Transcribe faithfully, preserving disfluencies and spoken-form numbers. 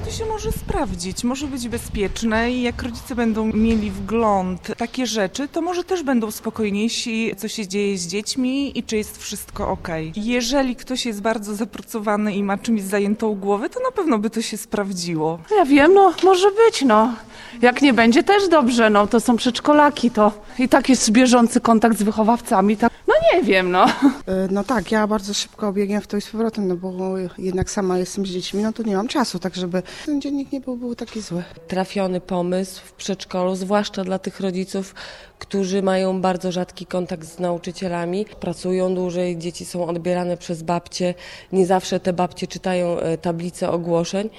to się może sprawdzić, może być bezpieczne i jak rodzice będą mieli wgląd w takie rzeczy, to może też będą spokojniejsi, co się dzieje z dziećmi i czy jest wszystko okej. Jeżeli ktoś jest bardzo zapracowany i ma czymś zajętą głowę, to na pewno by to się sprawdziło. Ja wiem, no może być, no. Jak nie będzie, też dobrze, no to są przedszkolaki, to i tak jest bieżący kontakt z wychowawcami, tak. No nie wiem, no. No tak, ja bardzo szybko biegiem w to i z powrotem, no bo jednak sama jestem z dziećmi, no to nie mam czasu, tak żeby ten dziennik nie był, był taki zły. Trafiony pomysł w przedszkolu, zwłaszcza dla tych rodziców, którzy mają bardzo rzadki kontakt z nauczycielami, pracują dłużej, dzieci są odbierane przez babcie, nie zawsze te babcie czytają tablice ogłoszeń.